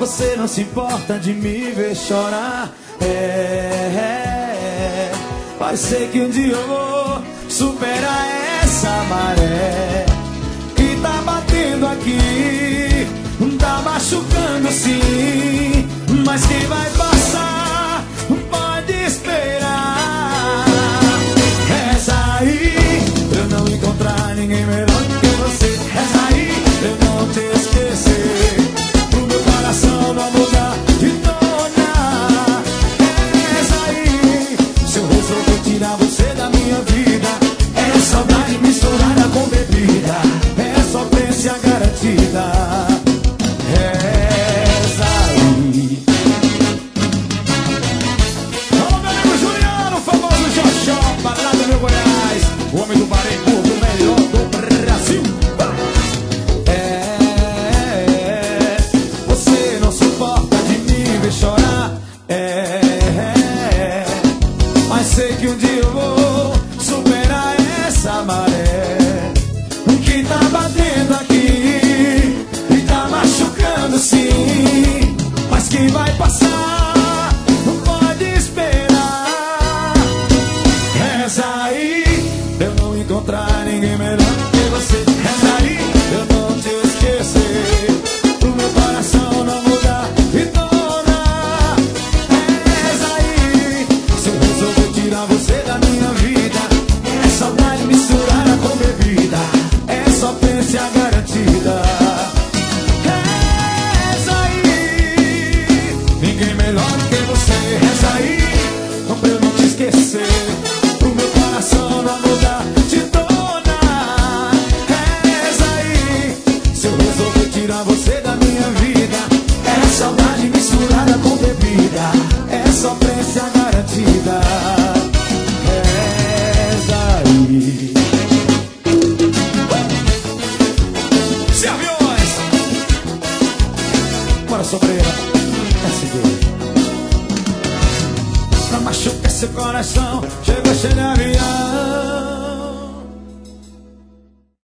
Você não se importa de me ver chorar. Vai ser que um dia eu vou superar essa maré que tá batendo aqui, tá machucando sim, mas quem vai passar pode esperar. Reza aí pra eu não encontrar ninguém melhor do que você. Reza aí pra eu não te esquecer, pro meu coração não mudar de dona. Reza aí, se eu resolver tirar você da minha vida, é saudade misturada com bebida, é sofrência garantida. Reza aí. Alô, meu amigo Juliano, famoso Xoxó, Padrada, meu Goiás, o homem do Barembu, o melhor do Brasil. Você não suporta de me ver chorar. Mas sei que um dia eu vou superar essa maré que tá batendo aqui e tá machucando sim, mas quem vai passar não pode esperar. Reza aí pra eu não encontrar ninguém melhor do que você. Reza aí pra eu não te esquecer, pro meu coração não mudar de dona. Reza aí, se eu resolver tirar você da minha vida, é saudade misturada com bebida, é sofrência garantida. Reza aí, ninguém melhor do que você. Reza aí, não pra eu não te esquecer, pro meu coração não mudar de dona. Reza aí, se eu resolver tirar você da minha vida, é saudade misturada com bebida, é sofrência garantida. Reza aí. Se aviões, bora sobreira, SD. Pra machucar seu coração, chegou cheio de avião.